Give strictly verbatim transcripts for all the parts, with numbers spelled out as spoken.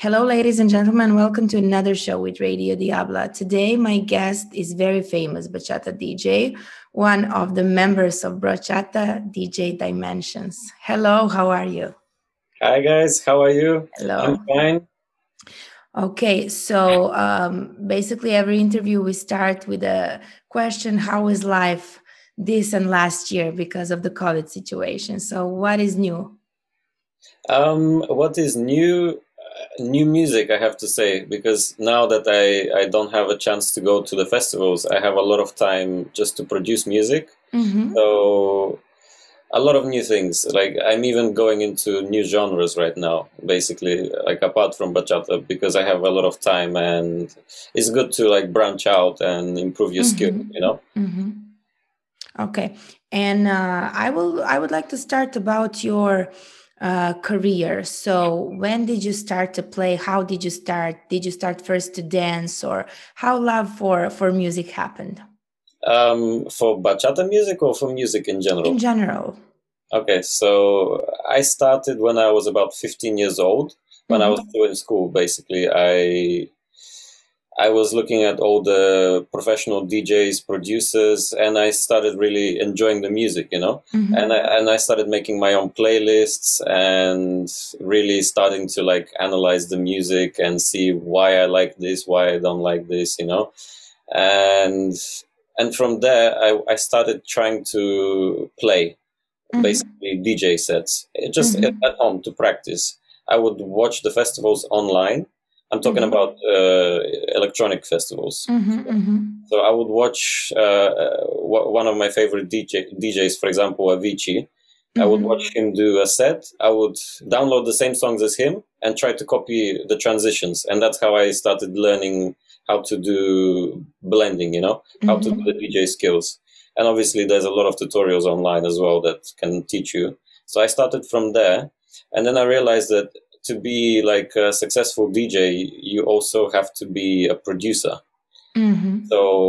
Hello, ladies and gentlemen. Welcome to another show with Radio Diabla. Today, my guest is very famous bachata D J, one of the members of Bachata D J Dimensions. Hello, how are you? Hi, guys. How are you? Hello. I'm fine. Okay, so um, basically every interview we start with a question, how is life this and last year because of the COVID situation? So what is new? Um, what is new? Uh, new music, I have to say, because now that I, I don't have a chance to go to the festivals, I have a lot of time just to produce music. Mm-hmm. So a lot of new things. Like I'm even going into new genres right now, basically, like apart from bachata, because I have a lot of time and it's good to like branch out and improve your Mm-hmm. skill, you know? Mm-hmm. Okay, and uh, I will. I would like to start about your uh, career. So, when did you start to play? How did you start? Did you start first to dance, or how love for for music happened? Um, for bachata music or for music in general? In general. Okay, so I started when I was about fifteen years old. When I was still in school, basically, I I was looking at all the professional D Js, producers, and I started really enjoying the music, you know. Mm-hmm. And I and I started making my own playlists and really starting to like analyze the music and see why I like this, why I don't like this, you know. And and from there, I, I started trying to play. Mm-hmm. Basically D J sets, just Mm-hmm. at home to practice. I would watch the festivals online. I'm talking Mm-hmm. about uh, electronic festivals. Mm-hmm. Mm-hmm. So I would watch uh, one of my favorite D J, D Js, for example, Avicii. I would watch him do a set. I would download the same songs as him and try to copy the transitions. And that's how I started learning how to do blending, you know, how to do the D J skills. And obviously there's a lot of tutorials online as well that can teach you. So I started from there. And then I realized that to be like a successful D J, you also have to be a producer. Mm-hmm.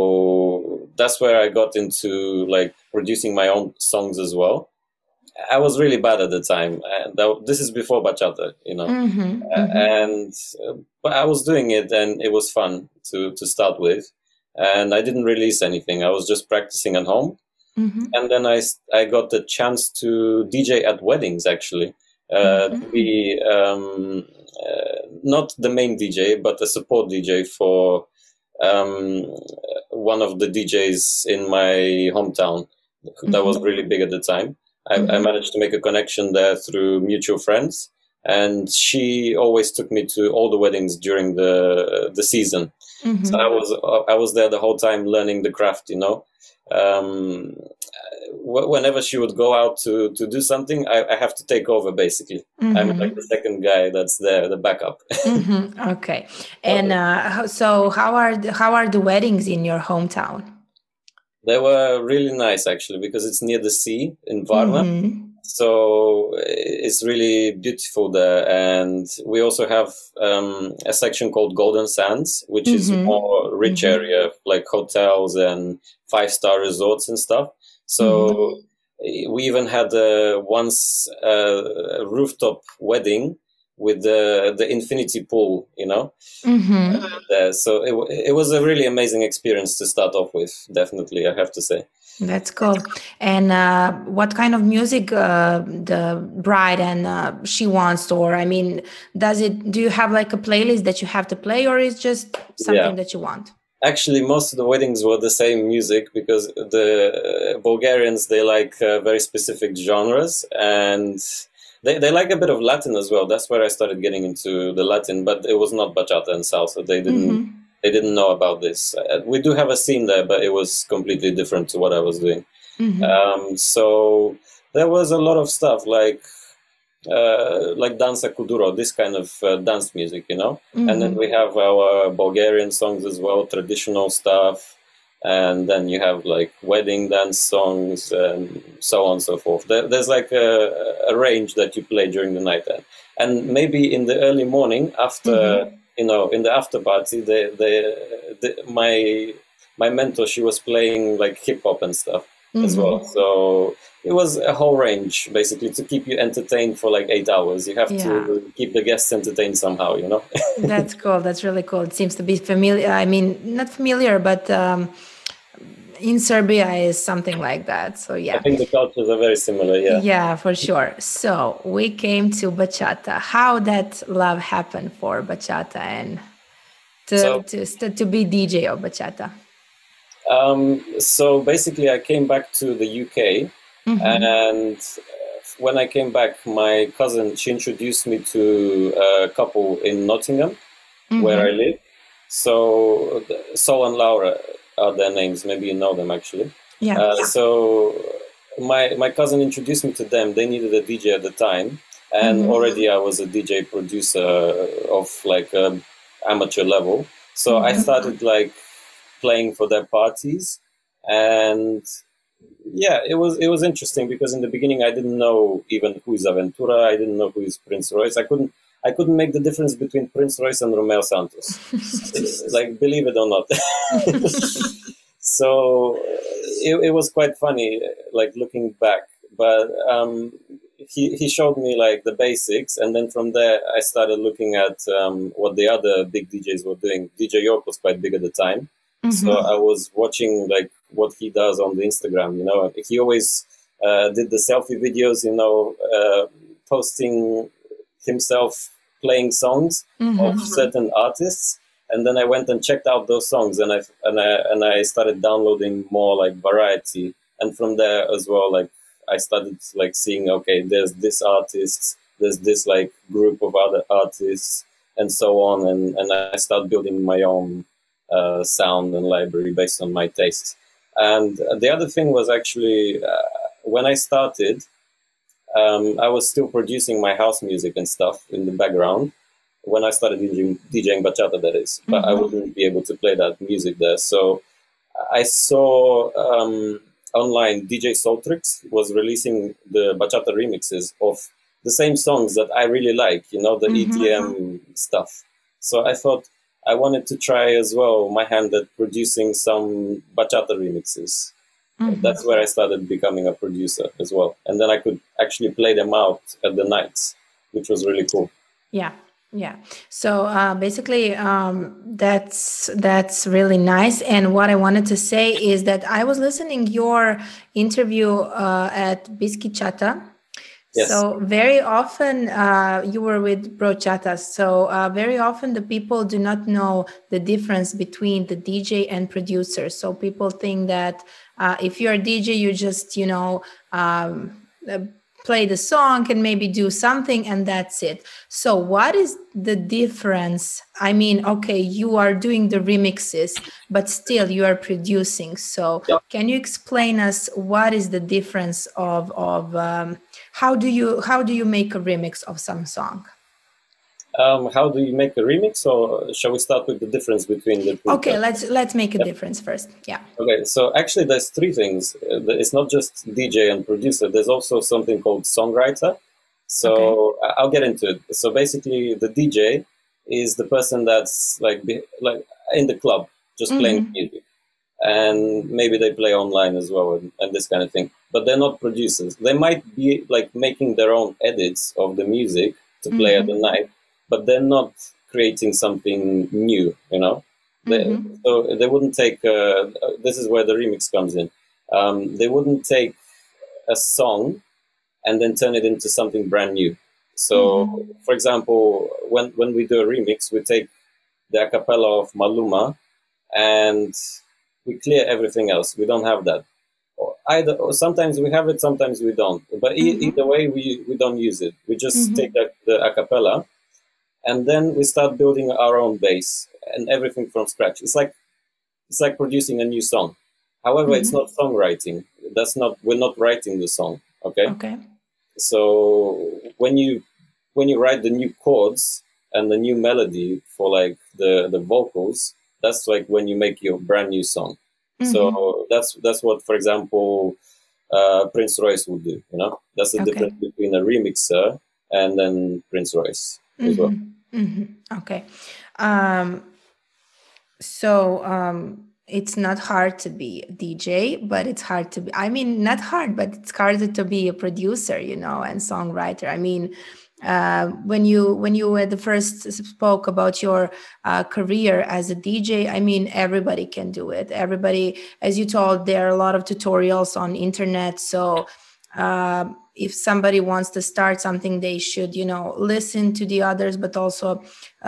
So that's where I got into like producing my own songs as well. I was really bad at the time. And that, this is before bachata, you know. Mm-hmm. Uh, Mm-hmm. and uh, but I was doing it, and it was fun to to start with. And I didn't release anything. I was just practicing at home. Mm-hmm. And then I, I got the chance to D J at weddings, actually. Uh, to be um, uh, not the main D J, but a support D J for um, one of the D Js in my hometown that was really big at the time. I, I managed to make a connection there through mutual friends, and she always took me to all the weddings during the the season. Mm-hmm. So I was I was there the whole time learning the craft, you know. Um, whenever she would go out to, to do something, I, I have to take over, basically. Mm-hmm. I'm like the second guy that's there, the backup. Mm-hmm. Okay. And uh, so how are the, how are the weddings in your hometown? They were really nice, actually, because it's near the sea in Varna. Mm-hmm. So it's really beautiful there. And we also have um, a section called Golden Sands, which mm-hmm. is a more rich mm-hmm. area, like hotels and five-star resorts and stuff. So mm-hmm. we even had uh, once uh, a rooftop wedding with the the infinity pool, you know. Mm-hmm. Uh, so it, it was a really amazing experience to start off with, definitely, I have to say. That's cool. And uh, what kind of music uh, the bride and uh, she wants? Or, I mean, does it, do you have like a playlist that you have to play, or is just something yeah. that you want? Actually, most of the weddings were the same music, because the Bulgarians, they like uh, very specific genres, and they, they like a bit of Latin as well. That's where I started getting into the Latin, but it was not bachata and salsa. They didn't mm-hmm. they didn't know about this. Uh, we do have a scene there, but it was completely different to what I was doing. Mm-hmm. Um, so there was a lot of stuff like Uh, like dansa kuduro, this kind of uh, dance music, you know. Mm-hmm. And then we have our Bulgarian songs as well, traditional stuff, and then you have like wedding dance songs and so on and so forth. There, there's like a, a range that you play during the night, and, and maybe in the early morning after, mm-hmm. you know, in the after party, they, they, they, my my mentor, she was playing like hip hop and stuff. as well. Mm-hmm. So it was a whole range, basically, to keep you entertained for like eight hours. You have Yeah. to keep the guests entertained somehow, you know? That's cool. That's really cool. It seems to be familiar. I mean, not familiar, but um, in Serbia is something like that. So I yeah. think the cultures are very similar, yeah. Yeah, for sure. So we came to bachata. How that love happened for bachata and to So, to to be D J of bachata. um, so basically, I came back to the U K, Mm-hmm. and when I came back, my cousin, she introduced me to a couple in Nottingham, where I Mm-hmm. live. So Sol and Laura are their names. Maybe you know them actually. Yeah. Uh, so my my cousin introduced me to them. They needed a D J at the time, and Mm-hmm. already I was a D J producer of like um, amateur level. So I Mm-hmm. started like playing for their parties, and yeah, it was it was interesting because in the beginning I didn't know even who is Aventura. I didn't know who is Prince Royce. I couldn't I couldn't make the difference between Prince Royce and Romeo Santos. Like, believe it or not. So it, it was quite funny, like looking back. But um, he he showed me like the basics, and then from there I started looking at um, what the other big D Js were doing. D J York was quite big at the time, so Mm-hmm. I was watching like what he does on the Instagram. You know, he always uh, did the selfie videos. You know, uh, posting himself playing songs of Mm-hmm. certain artists, and then I went and checked out those songs, and I and I and I started downloading more like variety, and from there as well, like I started like seeing, okay, there's this artist, there's this like group of other artists, and so on, and and I started building my own uh, sound and library based on my tastes. And the other thing was actually uh, when I started, um, I was still producing my house music and stuff in the background when I started DJing, DJing bachata, that is, but I Mm-hmm. wouldn't be able to play that music there. So I saw um, online D J Soltrix was releasing the bachata remixes of the same songs that I really like, you know, the Mm-hmm. E D M stuff. So I thought I wanted to try as well my hand at producing some bachata remixes. Mm-hmm. That's where I started becoming a producer as well. And then I could actually play them out at the nights, which was really cool. Yeah, yeah. So uh, basically, um, that's that's really nice. And what I wanted to say is that I was listening your interview uh, at Biskichata. Yes. So very often uh, you were with Brochata. So uh, very often the people do not know the difference between the D J and producer. So people think that uh, if you're a D J, you just you know. Um, uh, play the song and maybe do something and that's it. So what is the difference? I mean, okay, you are doing the remixes, but still you are producing. So Yep. can you explain us what is the difference of of um, how do you how do you make a remix of some song? Um, how do you make a remix, or shall we start with the difference between the two? Okay, let's let's make a difference first. Yeah. Okay, so actually, there's three things. Uh, It's not just D J and producer. There's also something called songwriter. So Okay. I- I'll get into it. So basically, the D J is the person that's like be, like in the club, just playing Mm-hmm. music, and maybe they play online as well, and, and this kind of thing. But they're not producers. They might be like making their own edits of the music to play at the Mm-hmm. night, but they're not creating something new. You know. They, Mm-hmm. so they wouldn't take. Uh, this is where the remix comes in. Um, they wouldn't take a song and then turn it into something brand new. So, Mm-hmm. for example, when when we do a remix, we take the a cappella of Maluma and we clear everything else. We don't have that. Or either or sometimes we have it, sometimes we don't. But e- Mm-hmm. either way, we, we don't use it. We just take Mm-hmm. the, the a cappella and then we start building our own bass and everything from scratch. It's like it's like producing a new song. However, it's Mm-hmm. not songwriting. That's not we're not writing the song. Okay. Okay. So when you when you write the new chords and the new melody for like the the vocals, that's like when you make your brand new song. Mm-hmm. So that's that's what, for example, uh, Prince Royce would do. You know, that's the Okay. difference between a remixer and then Prince Royce as well. Mm-hmm. Mm-hmm. Okay. Um, so um, it's not hard to be a D J, but it's hard to be, I mean, not hard, but it's harder to be a producer, you know, and songwriter. I mean, uh, when you when you at the first spoke about your uh, career as a D J, I mean, everybody can do it. Everybody, as you told, there are a lot of tutorials on internet. So uh, if somebody wants to start something, they should, you know, listen to the others, but also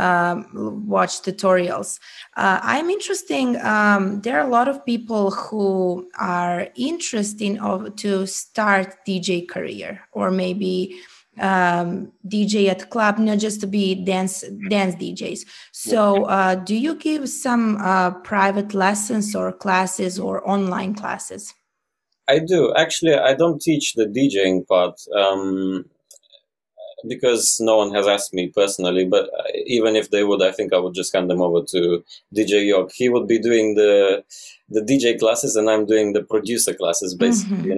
um, watch tutorials. Uh, I'm interesting. Um, there are a lot of people who are interested of, to start D J career, or maybe um, D J at club, not just to be dance dance D Js. So, uh, do you give some uh, private lessons or classes or online classes? I do. Actually, I don't teach the DJing part. Um, because no one has asked me personally, but even if they would, I think I would just hand them over to D J York. He would be doing the the D J classes, and I'm doing the producer classes, basically. Mm-hmm. You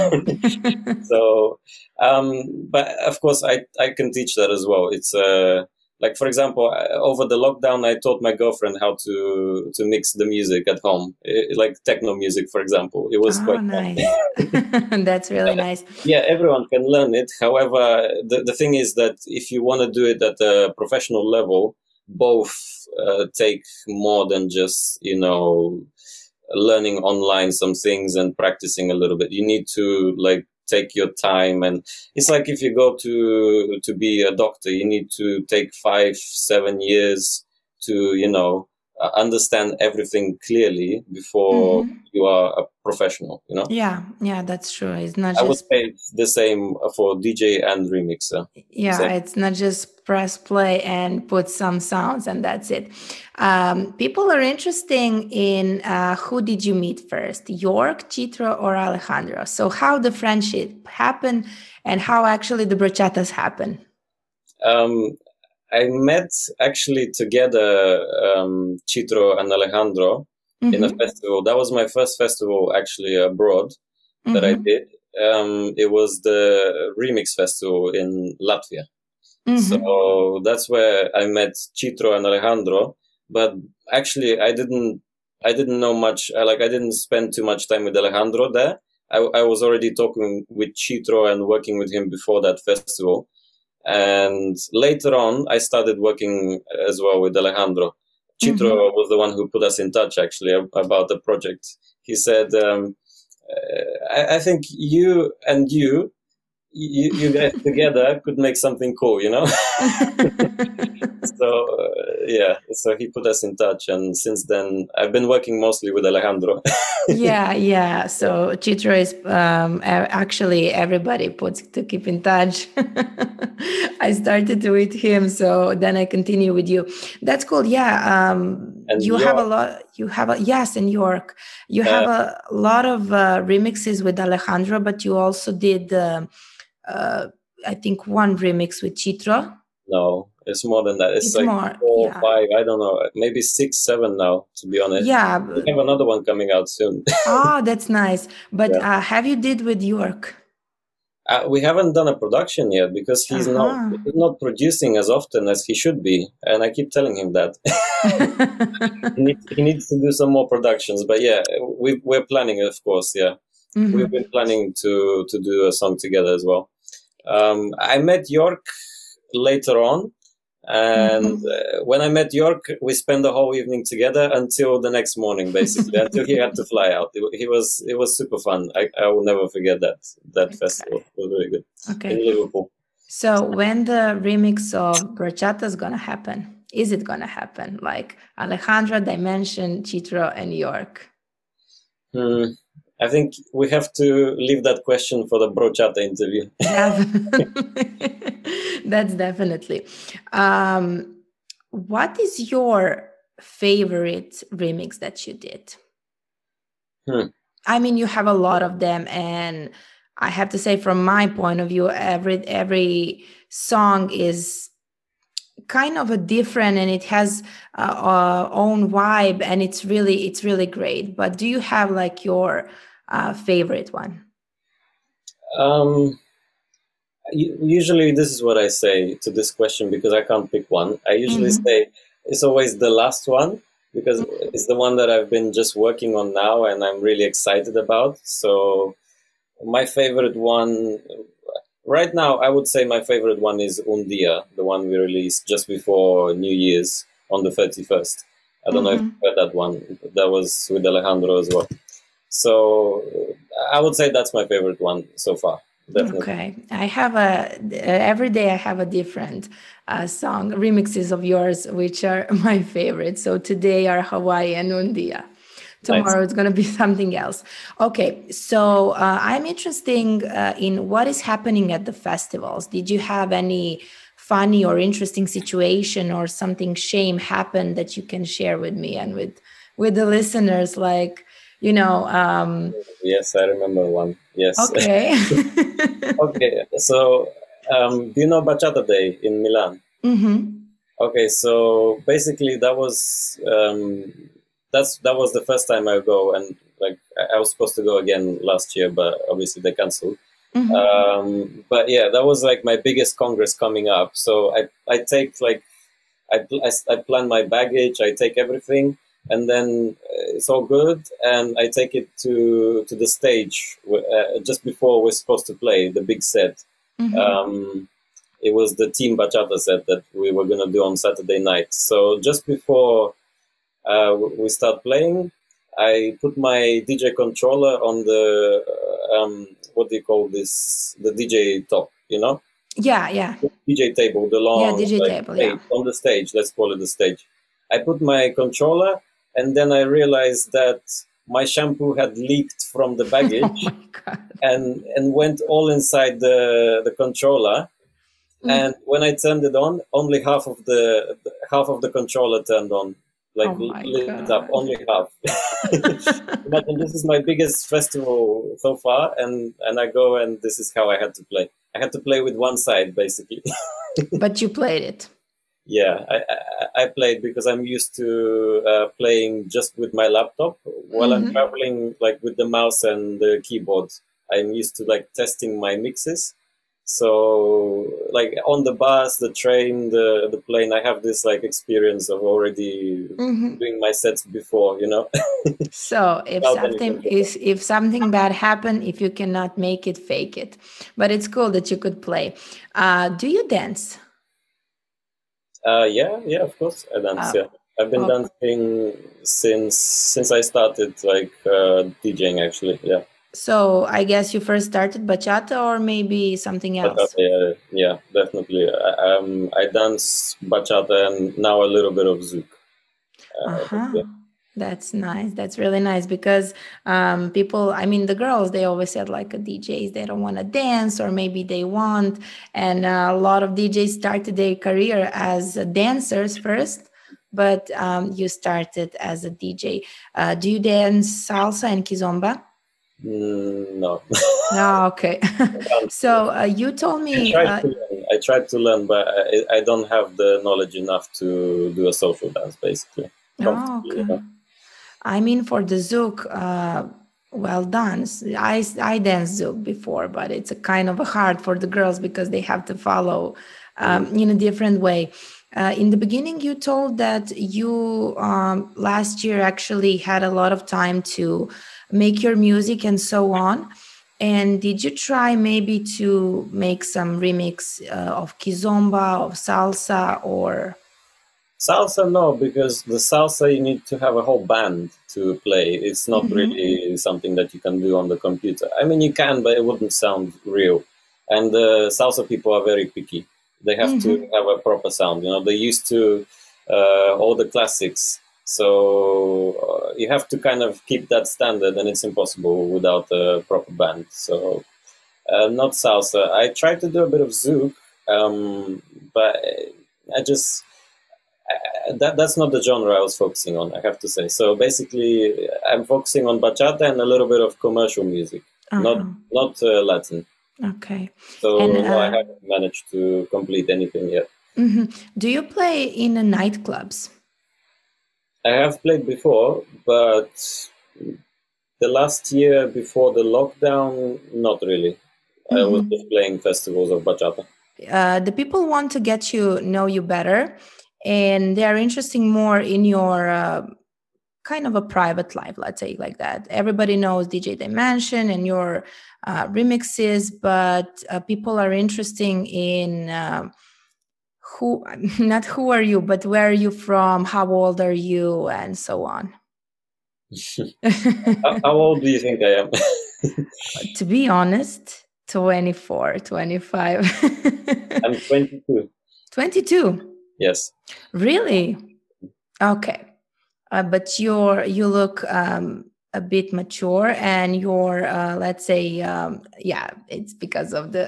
know. So, um, but of course, I I can teach that as well. It's uh, like, for example, over the lockdown, I taught my girlfriend how to to mix the music at home, it, like techno music, for example. It was oh, quite nice. That's really nice. Yeah, everyone can learn it. However, the, the thing is that if you want to do it at a professional level, both uh, take more than just, you know, learning online some things and practicing a little bit. You need to like take your time, and it's like if you go to to be a doctor, you need to take five, seven years to, you know, uh, understand everything clearly before mm-hmm. you are a professional, you know? Yeah, yeah, that's true. It's not I just... would say the same for D J and remixer. Yeah, same. It's not just press play and put some sounds and that's it. Um, people are interested in uh, who did you meet first, York, Chitro, or Alejandro? So how the friendship happened and how actually the bachatas happen? Um, I met actually together um, Chitro and Alejandro mm-hmm. in a festival. That was my first festival actually abroad that mm-hmm. I did. Um, it was the Remix Festival in Latvia. Mm-hmm. So that's where I met Chitro and Alejandro. But actually, I didn't, I didn't know much. Like, I didn't spend too much time with Alejandro there. I, I was already talking with Chitro and working with him before that festival. And later on, I started working as well with Alejandro. Chitro mm-hmm. was the one who put us in touch, actually, about the project. He said, um, uh, I, I think you and you, you, you guys together could make something cool, you know? So, uh, yeah, so he put us in touch. And since then, I've been working mostly with Alejandro. yeah, yeah. So Chitro is um, actually everybody puts to keep in touch. I started with him, so then I continue with you. That's cool. Yeah. Um, you York. have a lot. You have a yes, in York. You have uh, a lot of uh, remixes with Alejandro, but you also did, uh, uh, I think, one remix with Chitro. No, it's more than that. It's, it's like more, four, yeah. five, I don't know, maybe six, seven now, to be honest. Yeah. We have another one coming out soon. Oh, that's nice. But yeah. uh, have you did with York? Uh, we haven't done a production yet because he's uh-huh. not he's not producing as often as he should be. And I keep telling him that. he, needs, he needs to do some more productions. But yeah, we, we're planning, of course, yeah. Mm-hmm. We've been planning to, to do a song together as well. Um, I met York later on, and mm-hmm. uh, when I met York, we spent the whole evening together until the next morning, basically, until he had to fly out. It, he was it was super fun. I, I will never forget that that okay. festival. It was very good. Okay. In Liverpool. So when the remix of Bachata is gonna happen? Is it gonna happen? Like Alejandro, Dimension, Chitro, and York? Hmm. I think we have to leave that question for the Brochata interview. That's definitely. Um, what is your favorite remix that you did? Hmm. I mean, you have a lot of them, and I have to say, from my point of view, every every song is kind of a different, and it has a, a own vibe, and it's really it's really great. But do you have like your uh, favorite one? Um, usually, this is what I say to this question because I can't pick one. I usually mm-hmm. say it's always the last one because it's the one that I've been just working on now and I'm really excited about. So my favorite one right now, I would say my favorite one is Un Dia, the one we released just before New Year's on the thirty-first. I don't know if you heard that one. That was with Alejandro as well. So I would say that's my favorite one so far. Definitely. Okay, I have a every day I have a different uh, song remixes of yours, which are my favorite. So today are Hawaii and Un Dia. Tomorrow nice. It's going to be something else. Okay, so uh, I'm interested uh, in what is happening at the festivals. Did you have any funny or interesting situation or something shame happened that you can share with me and with with the listeners? Like, you know. Um, yes, I remember one. Yes. Okay. Okay. So, um, do you know Bachata Day in Milan? Mm-hmm. Okay. So basically, that was um, that's that was the first time I go, and like I was supposed to go again last year, but obviously they canceled. Mm-hmm. Um, but yeah, that was like my biggest congress coming up. So I I take like I I, I plan my baggage, I take everything. And then it's all good, and I take it to to the stage uh, just before we're supposed to play the big set. Mm-hmm. Um, it was the Team Bachata set that we were gonna do on Saturday night. So just before uh, we start playing, I put my D J controller on the uh, um, what do you call this? The D J top, you know? Yeah, yeah. The D J table, the long yeah, D J like, table, yeah. on the stage. Let's call it the stage. I put my controller. And then I realized that my shampoo had leaked from the baggage oh my God. and and went all inside the the controller. Mm. And when I turned it on, only half of the half of the controller turned on, like oh lit God. up, only half. Imagine this is my biggest festival so far, and and I go and this is how I had to play. I had to play with one side basically. But you played it. Yeah, I, I, I played because I'm used to uh, playing just with my laptop while mm-hmm. I'm traveling, like with the mouse and the keyboard. I'm used to like testing my mixes. So like on the bus, the train, the, the plane, I have this like experience of already mm-hmm. doing my sets before, you know. So if something is if something bad happened, if you cannot make it, fake it. But it's cool that you could play. Uh, do you dance? Uh, yeah, yeah, of course, I dance. Oh. Yeah, I've been oh. dancing since since I started like uh, DJing. Actually, yeah. So I guess you first started bachata, or maybe something else. Bachata, yeah, yeah, definitely. I, um, I dance bachata and now a little bit of zouk. Uh, uh-huh. Yeah. That's nice. That's really nice because um, people, I mean, the girls, they always said like a D Js, they don't want to dance or maybe they want. And uh, a lot of D Js started their career as dancers first, but um, you started as a D J. Uh, do you dance salsa and kizomba? Mm, no. No, okay. So uh, you told me... I tried, uh, to learn. I tried to learn, but I, I don't have the knowledge enough to do a social dance, basically. Oh, okay. You know? I mean, for the zouk, uh, well done. I, I danced zouk before, but it's a kind of hard for the girls because they have to follow um, mm. in a different way. Uh, in the beginning, you told that you um, last year actually had a lot of time to make your music and so on. And did you try maybe to make some remix uh, of kizomba, of salsa, or... Salsa, no, because the salsa, you need to have a whole band to play. It's not mm-hmm. really something that you can do on the computer. I mean, you can, but it wouldn't sound real. And the salsa people are very picky. They have mm-hmm. to have a proper sound. You know, they're used to uh, all the classics. So uh, you have to kind of keep that standard, and it's impossible without a proper band. So uh, not salsa. I tried to do a bit of zouk, um, but I just... That that's not the genre I was focusing on, I have to say. So basically, I'm focusing on bachata and a little bit of commercial music, uh-huh. not not uh, Latin. Okay. So and, uh, no, I haven't managed to complete anything yet. Mm-hmm. Do you play in uh, nightclubs? I have played before, but the last year before the lockdown, not really. Mm-hmm. I was just playing festivals of bachata. Uh, the people want to get you know you better. And they are interested more in your uh, kind of a private life, let's say like that. Everybody knows D J Dimension and your uh, remixes, but uh, people are interested in uh, who, not who are you, but where are you from, how old are you, and so on. how, how old do you think I am? To be honest, twenty-four, twenty-five. I'm twenty-two. twenty-two? Yes. Really? Okay. Uh, but you're, you look um, a bit mature, and you're, uh, let's say, um, yeah, it's because of the...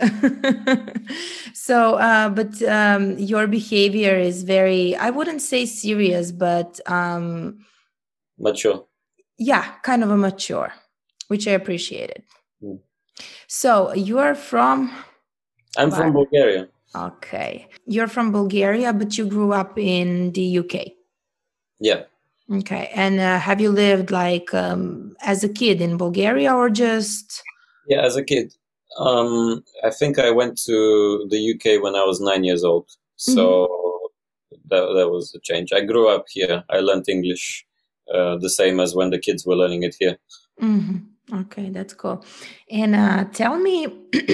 so, uh, but um, your behavior is very, I wouldn't say serious, but... Um, mature. Yeah, kind of a mature, which I appreciated. Mm. So you're from... I'm from Bulgaria. Okay. You're from Bulgaria, but you grew up in the U K. Yeah. Okay. And uh, have you lived like um, as a kid in Bulgaria or just... Yeah, as a kid. Um, I think I went to the U K when I was nine years old. So mm-hmm. that, that was a change. I grew up here. I learned English uh, the same as when the kids were learning it here. Mm-hmm. Okay, that's cool. And uh, tell me,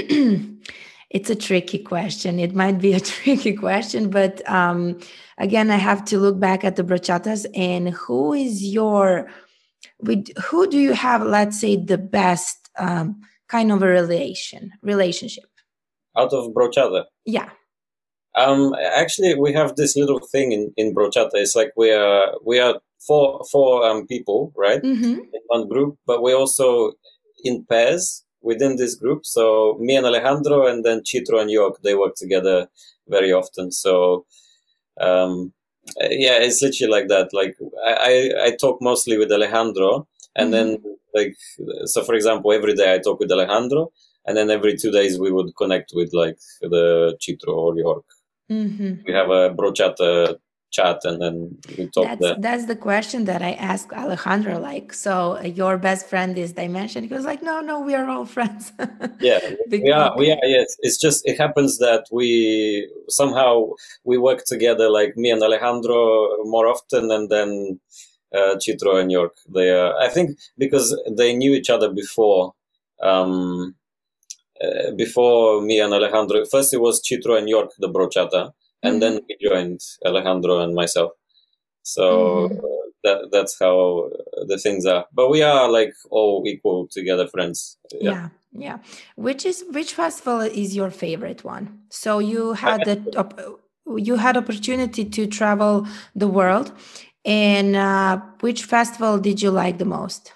it's a tricky question. It might be a tricky question, but um, again, I have to look back at the bachatas. And who is your, with who do you have, let's say, the best um, kind of a relation relationship? Out of bachata? Yeah. Um, actually, we have this little thing in, in bachata. It's like we are we are four four um people, right, mm-hmm. in one group, but we're also in pairs within this group. So me and Alejandro, and then Chitro and York, they work together very often. So um, yeah, it's literally like that. Like I, I, I talk mostly with Alejandro, and mm-hmm. then like so for example, every day I talk with Alejandro, and then every two days we would connect with like the Chitro or York. Mm-hmm. We have a brochata chat, and then we talk that's, there. That's the question that I asked Alejandro, like, so your best friend is Dimension? He was like, no, no, we are all friends. Yeah, we are, we are, yes. It's just, it happens that we, somehow, we work together, like me and Alejandro more often, and then uh, Chitro and York. They are, I think, because they knew each other before, um, uh, before me and Alejandro. First it was Chitro and York, the brochata, and mm-hmm. then we joined Alejandro and myself. So mm-hmm. uh, that that's how the things are. But we are like all equal together friends. Yeah. yeah, yeah. Which is which festival is your favorite one? So you had the you had opportunity to travel the world, and uh, which festival did you like the most?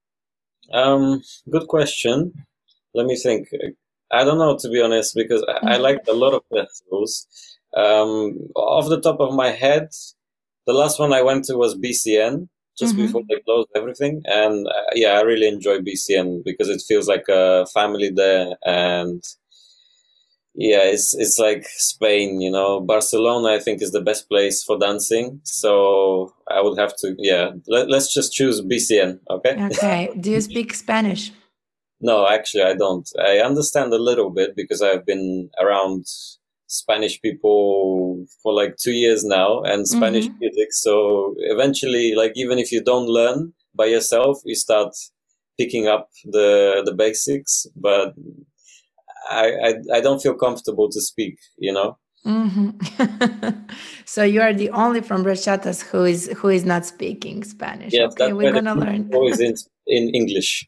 Um, good question. Let me think. I don't know, to be honest, because mm-hmm. I, I liked a lot of festivals. Um, off the top of my head, the last one I went to was B C N, just mm-hmm. before they closed everything. And uh, yeah, I really enjoy B C N because it feels like a family there. And yeah, it's it's like Spain, you know. Barcelona, I think, is the best place for dancing. So I would have to, yeah, let, let's just choose B C N, okay? Okay. Do you speak Spanish? No, actually, I don't. I understand a little bit because I've been around Spanish people for like two years now, and Spanish mm-hmm. music. So eventually, like, even if you don't learn by yourself, you start picking up the the basics. But I I, I don't feel comfortable to speak, you know. Mm-hmm. So you are the only from Bachatas who is who is not speaking Spanish. Yes, okay, we're gonna learn. Always in in English.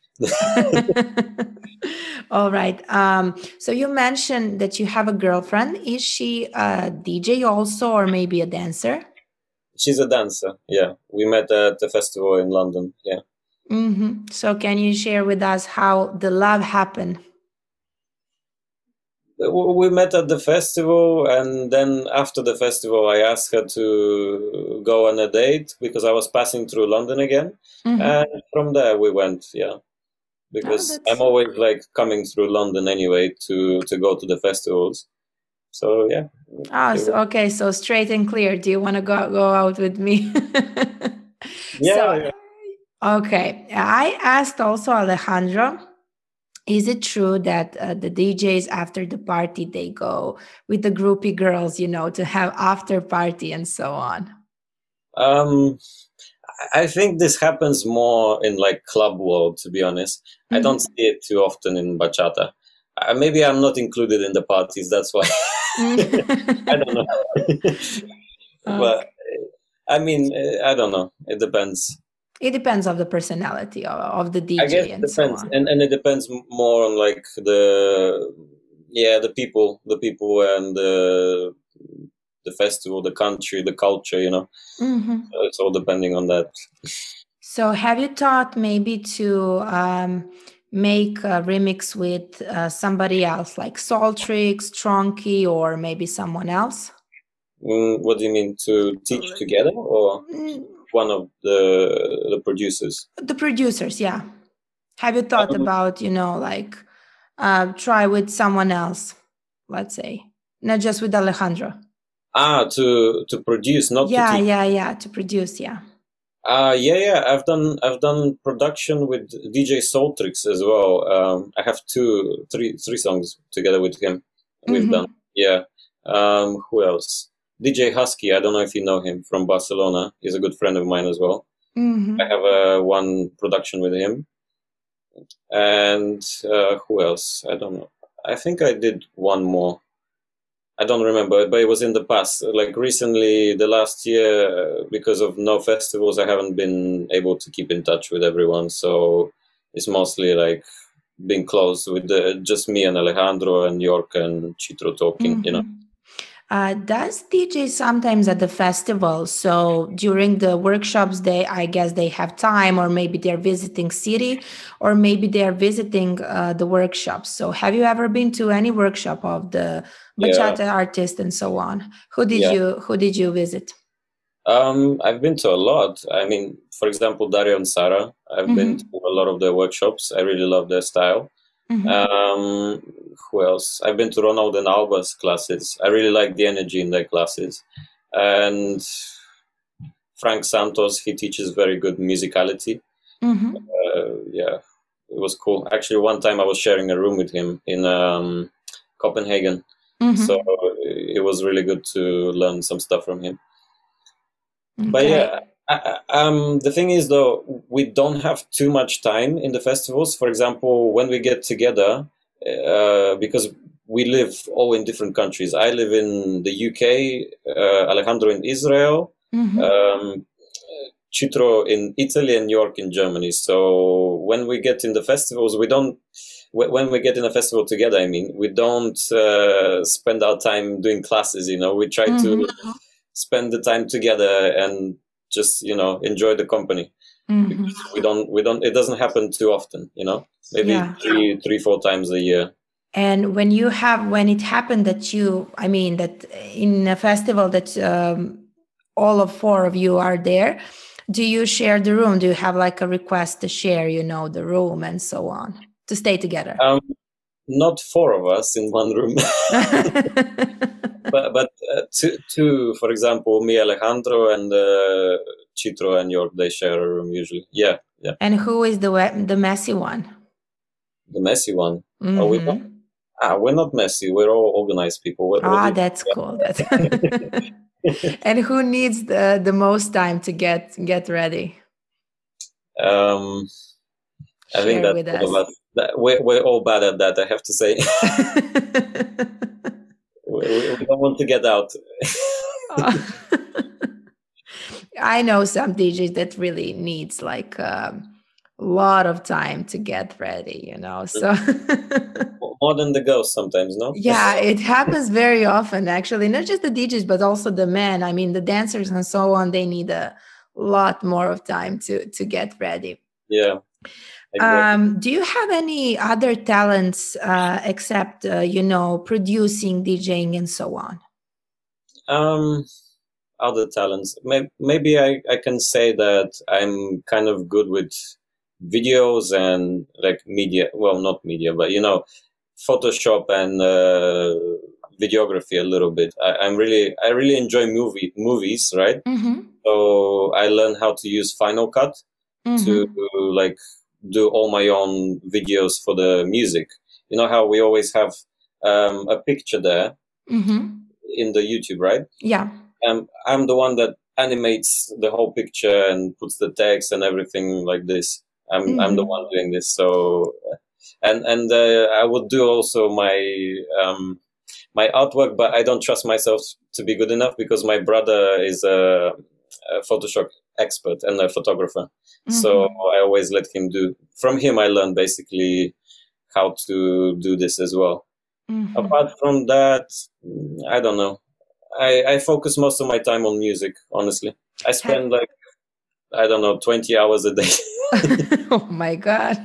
All right. Um, so you mentioned that you have a girlfriend. Is she a D J also, or maybe a dancer? She's a dancer. Yeah, we met at the festival in London. Yeah. Mm-hmm. So can you share with us how the love happened? We met at the festival, and then after the festival, I asked her to go on a date because I was passing through London again. Mm-hmm. And from there we went, yeah. Because oh, I'm always like coming through London anyway to, to go to the festivals. So, yeah. Oh, so, okay. So straight and clear. Do you want to go, go out with me? yeah, so, yeah. Okay. I asked also Alejandro, is it true that uh, the D Js after the party, they go with the groupie girls, you know, to have after party and so on? Um, I think this happens more in like club world, to be honest. Mm-hmm. I don't see it too often in bachata. Uh, maybe I'm not included in the parties, that's why. I don't know. Okay. But I mean, I don't know. It depends. It depends on the personality of, of the D J. I guess and it depends, so on. and and it depends more on like the yeah the people, the people and the the festival, the country, the culture. You know, mm-hmm. So it's all depending on that. So, have you thought maybe to um, make a remix with uh, somebody else, like Saltrix, Tronky, or maybe someone else? Mm, what do you mean, to teach together, or one of the the producers? The producers, yeah. Have you thought um, about, you know, like uh, try with someone else, let's say, not just with Alejandro? Ah, to to produce, not yeah, to teach. yeah, yeah, to produce, yeah. Uh yeah, yeah. I've done I've done production with D J Saltrix as well. Um, I have two, three, three songs together with him. We've mm-hmm. done, yeah. Um, who else? D J Husky. I don't know if you know him, from Barcelona. He's a good friend of mine as well. Mm-hmm. I have uh, one production with him. And uh, who else? I don't know. I think I did one more. I don't remember, but it was in the past. Like recently, the last year, because of no festivals, I haven't been able to keep in touch with everyone. So it's mostly like being close with the, just me and Alejandro and York and Chitro talking, mm-hmm. you know. Uh, does D J sometimes at the festival? So during the workshops, they, I guess they have time, or maybe they're visiting city, or maybe they're visiting uh, the workshops. So have you ever been to any workshop of the bachata yeah. artist and so on? Who did yeah. you Who did you visit? Um, I've been to a lot. I mean, for example, Dario and Sara. I've mm-hmm. been to a lot of their workshops. I really love their style. Mm-hmm. Um, who else? I've been to Ronald and Alba's classes. I really like the energy in their classes. And Frank Santos, he teaches very good musicality. Mm-hmm. Uh, yeah, it was cool. Actually, one time I was sharing a room with him in um, Copenhagen. Mm-hmm. So it was really good to learn some stuff from him. Okay. But yeah, I, um, the thing is, though, we don't have too much time in the festivals. For example, when we get together, uh, because we live all in different countries. I live in the U K, uh, Alejandro in Israel, mm-hmm. um, Chitro in Italy, and York in Germany. So when we get in the festivals, we don't, when we get in a festival together, I mean, we don't uh, spend our time doing classes, you know, we try mm-hmm. to spend the time together and just, you know, enjoy the company. Mm-hmm. Because we don't, we don't, it doesn't happen too often, you know, maybe yeah. three, three, four times a year. And when you have, when it happened that you, I mean, that in a festival that um, all of four of you are there, do you share the room? Do you have like a request to share, you know, the room and so on, to stay together? Um, not four of us in one room. But, but uh, two, two, for example, me, Alejandro, and uh, Chitro and York, they share a room usually. Yeah, yeah. And who is the the messy one? The messy one? Mm-hmm. Oh, we not, ah, we're not messy. We're all organized people. What, ah, what that's yeah. cool. That's and who needs the, the most time to get get ready? Um, I think Share that's all of us. That, we're, we're all bad at that, I have to say. We, we don't want to get out. I know some D Js that really needs like a lot of time to get ready, you know. So more than the girls sometimes, no? Yeah, it happens very often, actually. Not just the D Js, but also the men. I mean, the dancers and so on, they need a lot more of time to to get ready. Yeah. Exactly. Um, do you have any other talents uh, except, uh, you know, producing, DJing, and so on? Um, other talents. Maybe, maybe I, I can say that I'm kind of good with videos and like media. Well, not media, but, you know, Photoshop and uh, videography a little bit. I, I'm really, I really enjoy movie movies, right? Mm-hmm. So I learned how to use Final Cut mm-hmm. to like do all my own videos for the music. You know how we always have um, a picture there mm-hmm. in the YouTube, right? Yeah. Um, I'm the one that animates the whole picture and puts the text and everything like this. I'm mm-hmm. I'm the one doing this. So, and and uh, I would do also my um, my artwork, but I don't trust myself to be good enough because my brother is a, a Photoshop expert and a photographer. Mm-hmm. So I always let him do. From him, I learned basically how to do this as well. Mm-hmm. Apart from that, I don't know. I, I focus most of my time on music, honestly. I spend like, I don't know, twenty hours a day. Oh my God.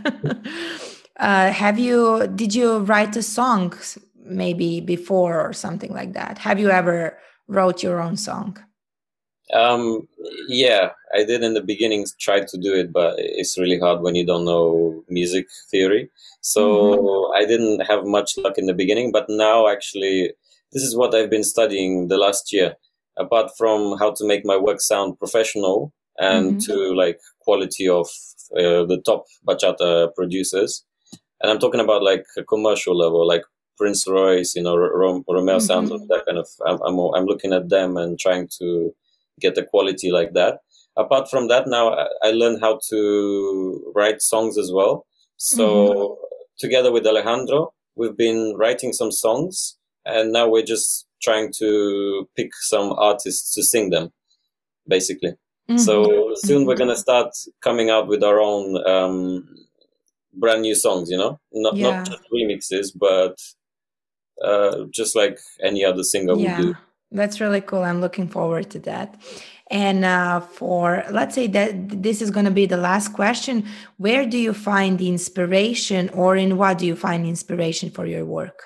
uh, have you, did you write a song maybe before or something like that? Have you ever wrote your own song? Um, yeah, I did in the beginning try to do it, but it's really hard when you don't know music theory. So mm-hmm. I didn't have much luck in the beginning, but now actually this is what I've been studying the last year. Apart from how to make my work sound professional and mm-hmm. to like quality of uh, the top bachata producers. And I'm talking about like a commercial level, like Prince Royce, you know, Rom- Romeo mm-hmm. Santos, that kind of, I'm, I'm, I'm looking at them and trying to get the quality like that. Apart from that, now I, I learned how to write songs as well. So mm-hmm. together with Alejandro, we've been writing some songs and now we're just trying to pick some artists to sing them, basically. Mm-hmm. So soon mm-hmm. we're going to start coming out with our own um, brand new songs, you know, not, yeah. not just remixes, but uh, just like any other singer yeah. would do. That's really cool. I'm looking forward to that. And uh, for, let's say that this is going to be the last question. Where do you find the inspiration, or in what do you find inspiration for your work?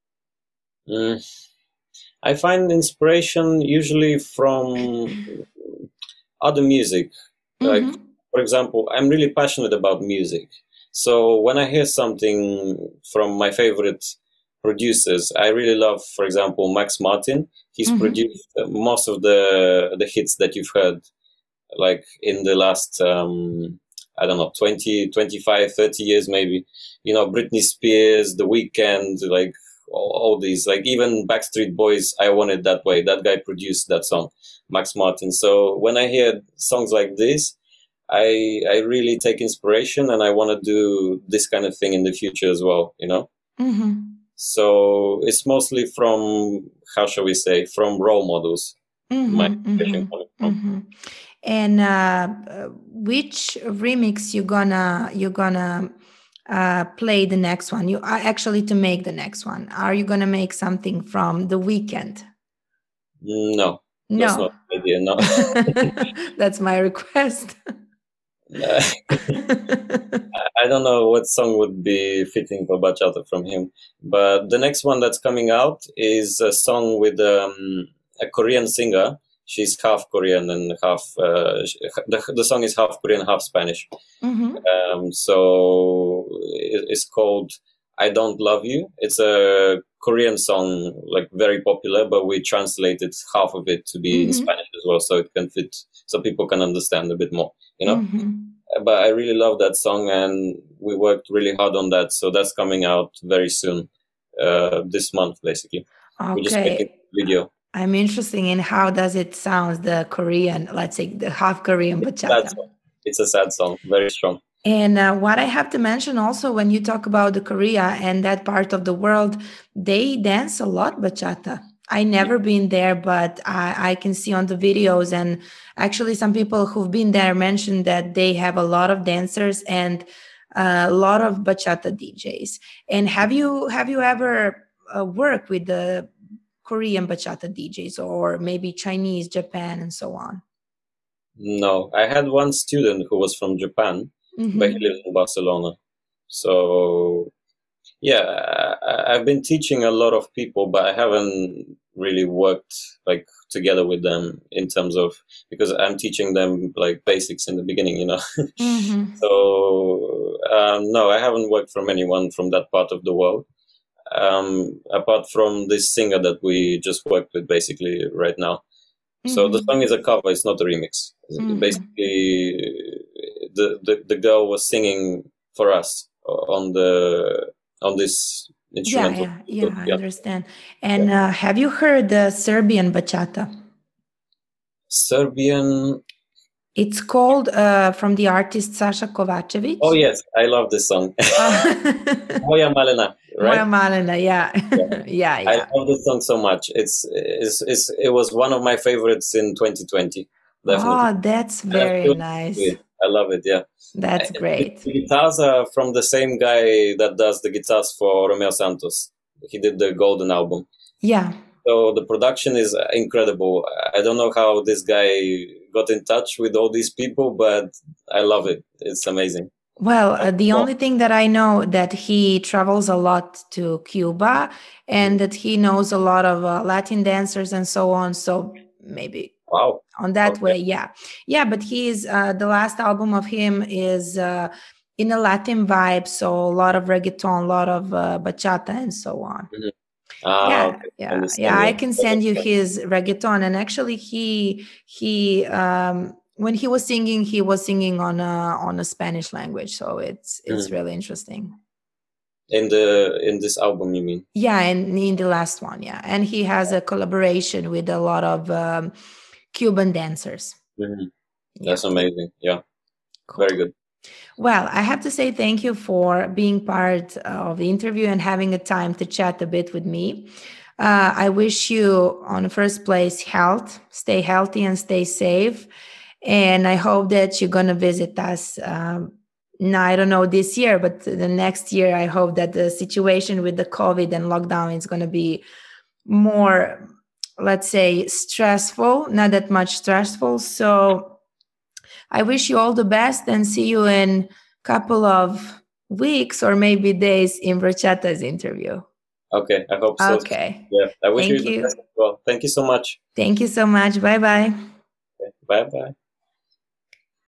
Mm. I find inspiration usually from other music. Mm-hmm. Like, for example, I'm really passionate about music. So when I hear something from my favorite producers, I really love, for example, Max Martin. He's mm-hmm. produced most of the the hits that you've heard, like in the last, um, I don't know, twenty, twenty-five, thirty years maybe. You know, Britney Spears, The Weeknd, like all, all these, like even Backstreet Boys, I Want It That Way. That guy produced that song, Max Martin. So when I hear songs like this, I I really take inspiration and I want to do this kind of thing in the future as well, you know? Mm-hmm. So it's mostly from, how shall we say, from role models. Mm-hmm, my mm-hmm, mm-hmm. And uh, which remix you gonna you gonna uh, play the next one? You are actually to make the next one. Are you gonna make something from The Weeknd? No, no, that's not the idea. No, that's my request. I don't know what song would be fitting for bachata from him, but the next one that's coming out is a song with um, a Korean singer. She's half Korean and half, uh, the, the song is half Korean, half Spanish. Mm-hmm. Um, so it, it's called I Don't Love You. It's a Korean song, like very popular, but we translated half of it to be mm-hmm. in Spanish as well, so it can fit, so people can understand a bit more, you know? Mm-hmm. But I really love that song and we worked really hard on that. So that's coming out very soon, uh, this month, basically. Okay. We just making a video. I'm interested in how does it sound, the Korean, let's say the half Korean bachata. It's a sad song, very strong. And uh, what I have to mention also, when you talk about the Korea and that part of the world, they dance a lot bachata. I never been there, but I, I can see on the videos, and actually some people who've been there mentioned that they have a lot of dancers and a lot of bachata D Js. And have you have you ever uh, worked with the Korean bachata D Js, or maybe Chinese, Japan, and so on? No, I had one student who was from Japan, mm-hmm. but he lives in Barcelona. So yeah, I, I've been teaching a lot of people, but I haven't really worked like together with them in terms of, because I'm teaching them like basics in the beginning, you know. Mm-hmm. So um, no, I haven't worked from anyone from that part of the world. Um, apart from this singer that we just worked with basically right now. Mm-hmm. So the song is a cover, it's not a remix. Mm-hmm. Basically, the, the, the girl was singing for us on the on this instrumental. Yeah, yeah, yeah, I understand. And yeah. uh, have you heard the Serbian bachata? Serbian. It's called uh, from the artist Sasha Kovacevic. Oh yes, I love this song. Moja Malena, right? Moja Malena, yeah. Yeah. yeah, I yeah. love this song so much. It's, it's, it's it was one of my favorites in twenty twenty. Definitely. Oh, that's very nice. I love it. Yeah, that's great. The guitars are from the same guy that does the guitars for Romeo Santos. He did the Golden album. Yeah. So the production is incredible. I don't know how this guy got in touch with all these people, but I love it. It's amazing. Well, uh, the only thing that I know that he travels a lot to Cuba and that he knows a lot of uh, Latin dancers and so on. So maybe wow. on that okay. way, yeah. Yeah, but he's, uh, the last album of him is uh, in a Latin vibe. So a lot of reggaeton, a lot of uh, bachata and so on. Mm-hmm. Ah, yeah, okay. yeah, yeah. I can send you his reggaeton, and actually, he he um, when he was singing, he was singing on a on a Spanish language, so it's it's mm-hmm. really interesting. In the in this album, you mean? Yeah, and in the last one, yeah, and he has a collaboration with a lot of um, Cuban dancers. Mm-hmm. That's yeah. amazing. Yeah, cool. Very good. Well, I have to say thank you for being part of the interview and having a time to chat a bit with me. Uh, I wish you, on the first place, health, stay healthy and stay safe. And I hope that you're going to visit us. Um, now, I don't know this year, but the next year, I hope that the situation with the COVID and lockdown is going to be more, let's say, stressful, not that much stressful. So I wish you all the best and see you in a couple of weeks or maybe days in Brachata's interview. Okay, I hope so. Okay. Yeah, I wish Thank you the you. best as well. Thank you so much. Thank you so much. Bye-bye. Okay, bye-bye.